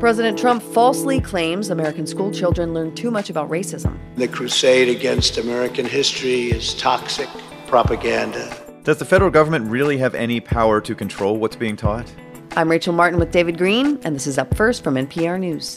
President Trump falsely claims American school children learn too much about racism. The crusade against American history is toxic propaganda. Does the federal government really have any power to control what's being taught? I'm Rachel Martin with David Green, and this is Up First from NPR News.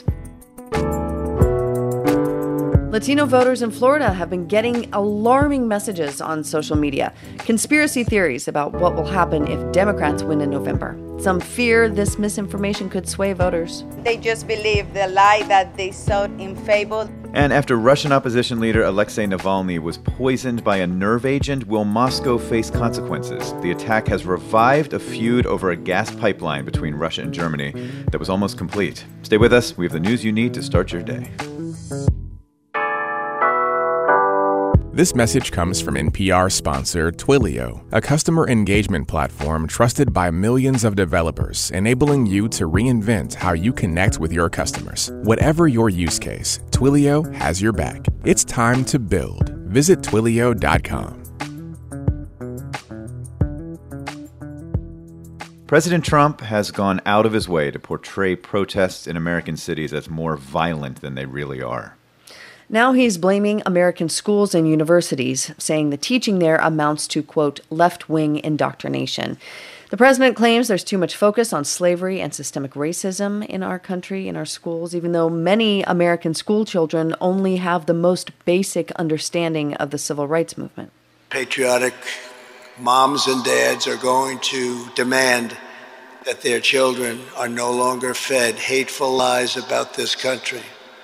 Latino voters in Florida have been getting alarming messages on social media, conspiracy theories about what will happen if Democrats win in November. Some fear this misinformation could sway voters. They just believe the lie that they sowed in fable. And after Russian opposition leader Alexei Navalny was poisoned by a nerve agent, will Moscow face consequences? The attack has revived a feud over a gas pipeline between Russia and Germany that was almost complete. Stay with us. We have the news you need to start your day. This message comes from NPR sponsor Twilio, a customer engagement platform trusted by millions of developers, enabling you to reinvent how you connect with your customers. Whatever your use case, Twilio has your back. It's time to build. Visit Twilio.com. President Trump has gone out of his way to portray protests in American cities as more violent than they really are. Now he's blaming American schools and universities, saying the teaching there amounts to, quote, left-wing indoctrination. The president claims there's too much focus on slavery and systemic racism in our country, in our schools, even though many American school children only have the most basic understanding of the civil rights movement. Patriotic moms and dads are going to demand that their children are no longer fed hateful lies about this country.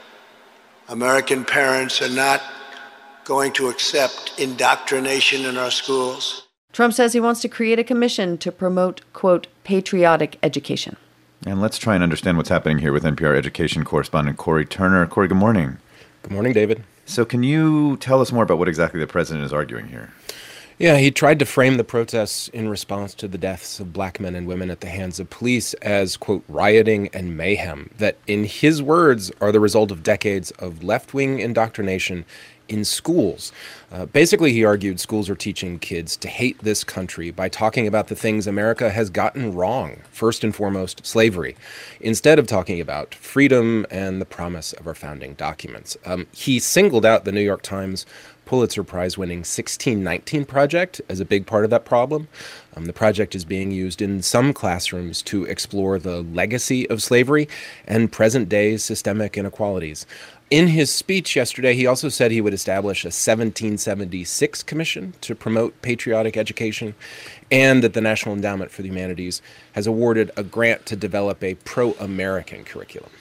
American parents are not going to accept indoctrination in our schools. Trump says he wants to create a commission to promote, quote, patriotic education. And let's try and understand what's happening here with NPR education correspondent Cory Turner. Cory, good morning. Good morning, David. So can you tell us more about what exactly the president is arguing here? Yeah, he tried to frame the protests in response to the deaths of black men and women at the hands of police as, quote, rioting and mayhem that, in his words, are the result of decades of left-wing indoctrination in schools. Basically, he argued schools are teaching kids to hate this country by talking about the things America has gotten wrong, first and foremost, slavery, instead of talking about freedom and the promise of our founding documents. He singled out the New York Times Pulitzer Prize-winning 1619 Project as a big part of that problem. The project is being used in some classrooms to explore the legacy of slavery and present-day systemic inequalities. In his speech yesterday, he also said he would establish a 1776 commission to promote patriotic education, and that the National Endowment for the Humanities has awarded a grant to develop a pro-American curriculum.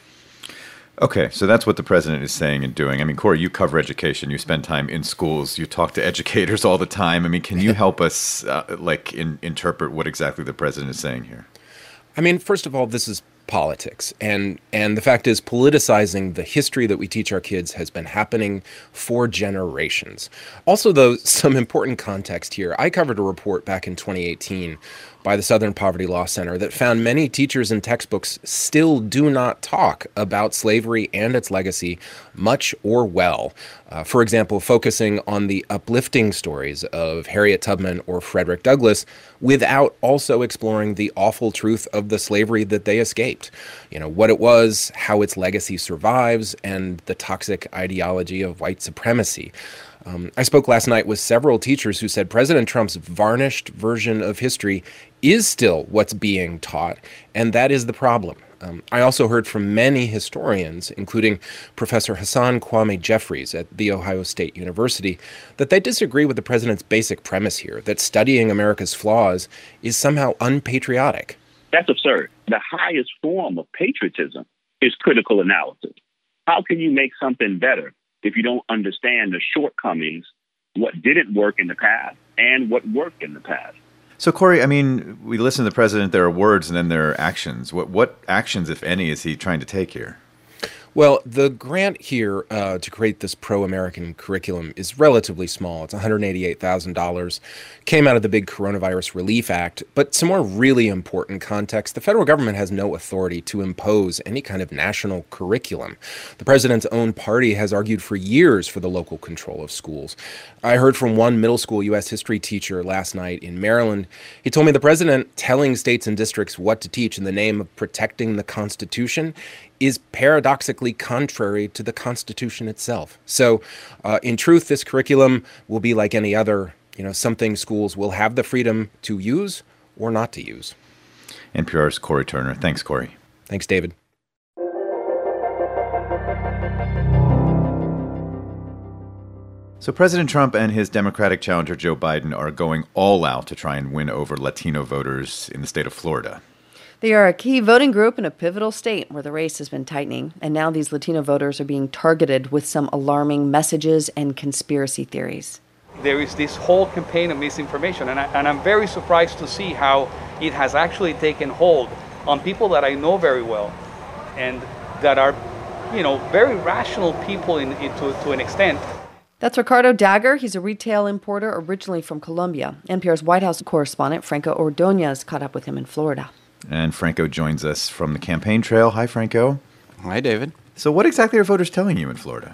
Okay, so that's what the president is saying and doing. I mean, Cory, you cover education. You spend time in schools. You talk to educators all the time. I mean, can you help us, interpret what exactly the president is saying here? I mean, first of all, this is politics. And the fact is, politicizing the history that we teach our kids has been happening for generations. Also, though, some important context here. I covered a report back in 2018 by the Southern Poverty Law Center that found many teachers and textbooks still do not talk about slavery and its legacy much or well. For example, focusing on the uplifting stories of Harriet Tubman or Frederick Douglass without also exploring the awful truth of the slavery that they escaped. You know, what it was, how its legacy survives, and the toxic ideology of white supremacy. I spoke last night with several teachers who said President Trump's varnished version of history is still what's being taught, and that is the problem. I also heard from many historians, including Professor Hassan Kwame Jeffries at The Ohio State University, that they disagree with the president's basic premise here, that studying America's flaws is somehow unpatriotic. That's absurd. The highest form of patriotism is critical analysis. How can you make something better if you don't understand the shortcomings, what didn't work in the past, and what worked in the past? So, Cory, I mean, we listen to the president, there are words and then there are actions. What actions, if any, is he trying to take here? Well, the grant here to create this pro-American curriculum is relatively small. It's $188,000. Came out of the big Coronavirus Relief Act. But some more really important context, the federal government has no authority to impose any kind of national curriculum. The president's own party has argued for years for the local control of schools. I heard from one middle school U.S. history teacher last night in Maryland. He told me the president telling states and districts what to teach in the name of protecting the Constitution is paradoxically contrary to the Constitution itself. So, in truth, this curriculum will be like any other, something schools will have the freedom to use or not to use. NPR's Cory Turner. Thanks, Cory. Thanks, David. So President Trump and his Democratic challenger Joe Biden are going all out to try and win over Latino voters in the state of Florida. They are a key voting group in a pivotal state where the race has been tightening, and now these Latino voters are being targeted with some alarming messages and conspiracy theories. There is this whole campaign of misinformation, and I'm very surprised to see how it has actually taken hold on people that I know very well and that are, very rational people to an extent. That's Ricardo Dagger. He's a retail importer originally from Colombia. NPR's White House correspondent Franco Ordonez caught up with him in Florida. And Franco joins us from the campaign trail. Hi, Franco. Hi, David. So what exactly are voters telling you in Florida?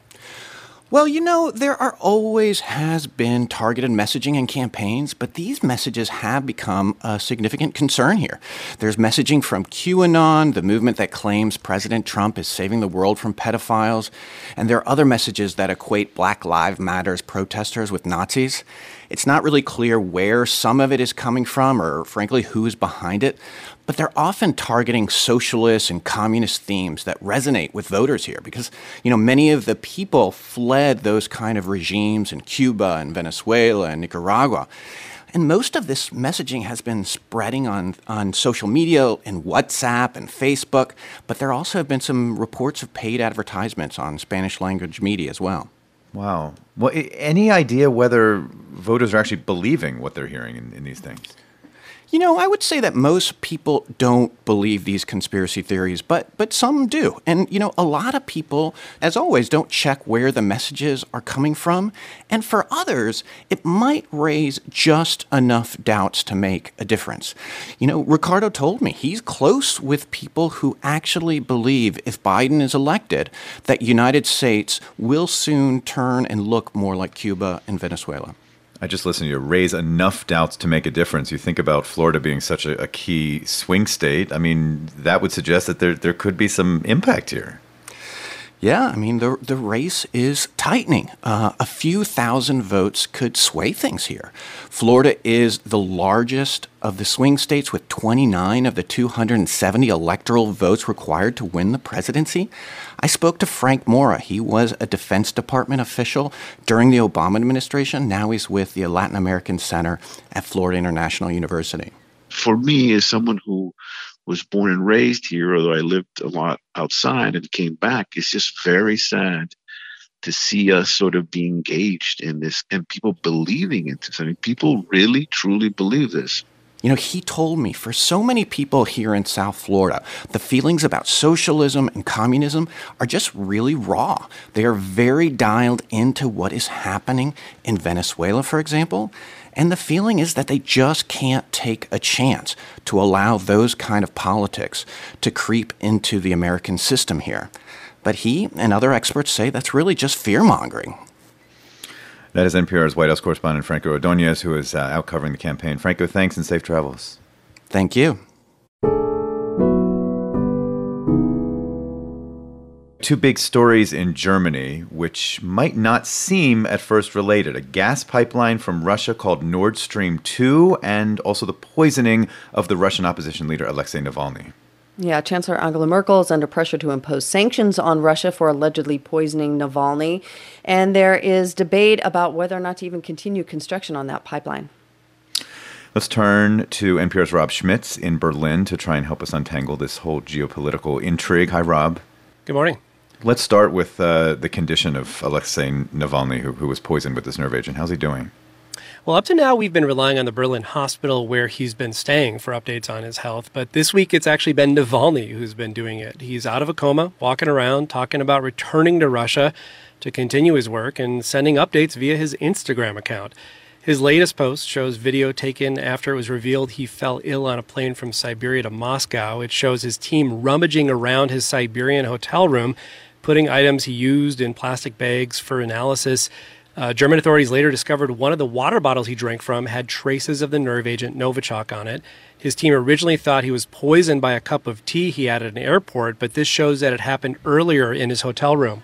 Well, there always has been targeted messaging in campaigns, but these messages have become a significant concern here. There's messaging from QAnon, the movement that claims President Trump is saving the world from pedophiles, and there are other messages that equate Black Lives Matter protesters with Nazis. It's not really clear where some of it is coming from or, frankly, who is behind it, but they're often targeting socialist and communist themes that resonate with voters here because, many of the people fled those kind of regimes in Cuba and Venezuela and Nicaragua. And most of this messaging has been spreading on social media and WhatsApp and Facebook, but there also have been some reports of paid advertisements on Spanish language media as well. Wow. Well, any idea whether voters are actually believing what they're hearing in these things? I would say that most people don't believe these conspiracy theories, but some do. And, a lot of people, as always, don't check where the messages are coming from. And for others, it might raise just enough doubts to make a difference. Ricardo told me he's close with people who actually believe if Biden is elected, that United States will soon turn and look more like Cuba and Venezuela. I just listened to you. Raise enough doubts to make a difference. You think about Florida being such a key swing state. I mean, that would suggest that there could be some impact here. Yeah, the race is tightening. A few thousand votes could sway things here. Florida is the largest of the swing states with 29 of the 270 electoral votes required to win the presidency. I spoke to Frank Mora. He was a Defense Department official during the Obama administration. Now he's with the Latin American Center at Florida International University. For me, as someone who was born and raised here, although I lived a lot outside and came back, it's just very sad to see us sort of be engaged in this and people believing in this. People really, truly believe this. He told me for so many people here in South Florida, the feelings about socialism and communism are just really raw. They are very dialed into what is happening in Venezuela, for example. And the feeling is that they just can't take a chance to allow those kind of politics to creep into the American system here. But he and other experts say that's really just fear-mongering. That is NPR's White House correspondent Franco Ordonez, who is out covering the campaign. Franco, thanks and safe travels. Thank you. Two big stories in Germany, which might not seem at first related. A gas pipeline from Russia called Nord Stream 2, and also the poisoning of the Russian opposition leader Alexei Navalny. Yeah, Chancellor Angela Merkel is under pressure to impose sanctions on Russia for allegedly poisoning Navalny. And there is debate about whether or not to even continue construction on that pipeline. Let's turn to NPR's Rob Schmitz in Berlin to try and help us untangle this whole geopolitical intrigue. Hi, Rob. Good morning. Let's start with the condition of Alexei Navalny, who was poisoned with this nerve agent. How's he doing? Well, up to now, we've been relying on the Berlin hospital where he's been staying for updates on his health. But this week, it's actually been Navalny who's been doing it. He's out of a coma, walking around, talking about returning to Russia to continue his work and sending updates via his Instagram account. His latest post shows video taken after it was revealed he fell ill on a plane from Siberia to Moscow. It shows his team rummaging around his Siberian hotel room, putting items he used in plastic bags for analysis. German authorities later discovered one of the water bottles he drank from had traces of the nerve agent Novichok on it. His team originally thought he was poisoned by a cup of tea he had at an airport, but this shows that it happened earlier in his hotel room.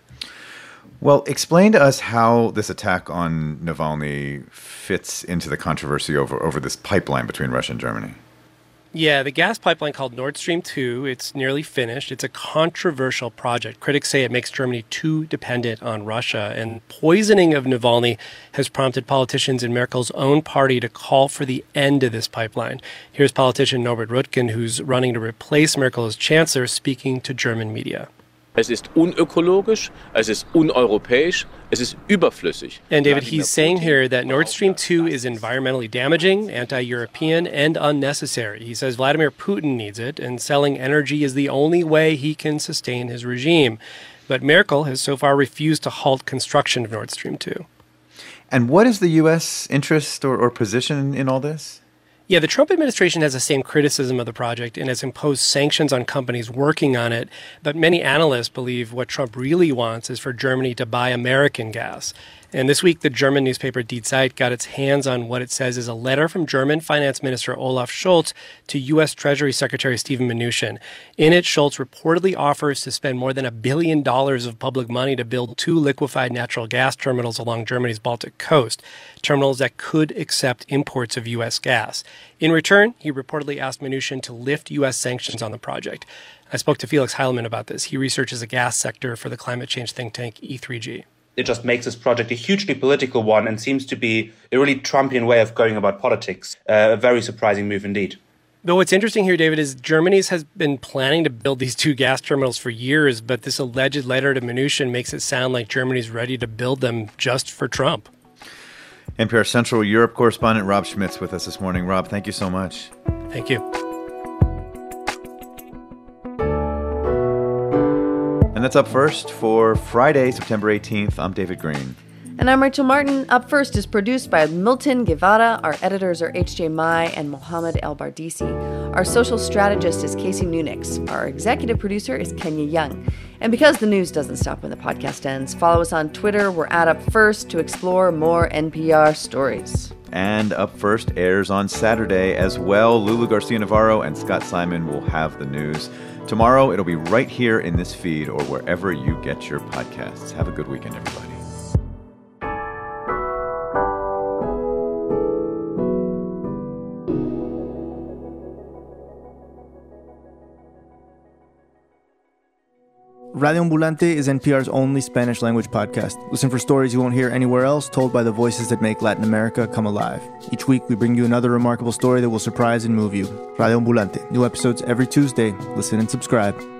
Well, explain to us how this attack on Navalny fits into the controversy over this pipeline between Russia and Germany. Yeah, the gas pipeline called Nord Stream 2, it's nearly finished. It's a controversial project. Critics say it makes Germany too dependent on Russia. And poisoning of Navalny has prompted politicians in Merkel's own party to call for the end of this pipeline. Here's politician Norbert Röttgen, who's running to replace Merkel as chancellor, speaking to German media. Es ist unökologisch, es ist uneuropäisch, es ist überflüssig. And David, he's saying here that Nord Stream 2 is environmentally damaging, anti-European, and unnecessary. He says Vladimir Putin needs it, and selling energy is the only way he can sustain his regime. But Merkel has so far refused to halt construction of Nord Stream 2. And what is the U.S. interest or position in all this? Yeah, the Trump administration has the same criticism of the project and has imposed sanctions on companies working on it. But many analysts believe what Trump really wants is for Germany to buy American gas. And this week, the German newspaper Die Zeit got its hands on what it says is a letter from German Finance Minister Olaf Scholz to U.S. Treasury Secretary Steven Mnuchin. In it, Scholz reportedly offers to spend more than $1 billion of public money to build 2 liquefied natural gas terminals along Germany's Baltic coast, terminals that could accept imports of U.S. gas. In return, he reportedly asked Mnuchin to lift U.S. sanctions on the project. I spoke to Felix Heilmann about this. He researches the gas sector for the climate change think tank E3G. It just makes this project a hugely political one and seems to be a really Trumpian way of going about politics. A very surprising move indeed. Though what's interesting here, David, is Germany has been planning to build these 2 gas terminals for years, but this alleged letter to Mnuchin makes it sound like Germany's ready to build them just for Trump. NPR Central Europe correspondent Rob Schmitz with us this morning. Rob, thank you so much. Thank you. And that's Up First for Friday, September 18th. I'm David Green. And I'm Rachel Martin. Up First is produced by Milton Guevara. Our editors are H.J. Mai and Mohammed El-Bardisi. Our social strategist is Casey Nunix. Our executive producer is Kenya Young. And because the news doesn't stop when the podcast ends, follow us on Twitter. We're at Up First to explore more NPR stories. And Up First airs on Saturday as well. Lulu Garcia-Navarro and Scott Simon will have the news. Tomorrow, it'll be right here in this feed or wherever you get your podcasts. Have a good weekend, everybody. Radio Ambulante is NPR's only Spanish-language podcast. Listen for stories you won't hear anywhere else, told by the voices that make Latin America come alive. Each week, we bring you another remarkable story that will surprise and move you. Radio Ambulante. New episodes every Tuesday. Listen and subscribe.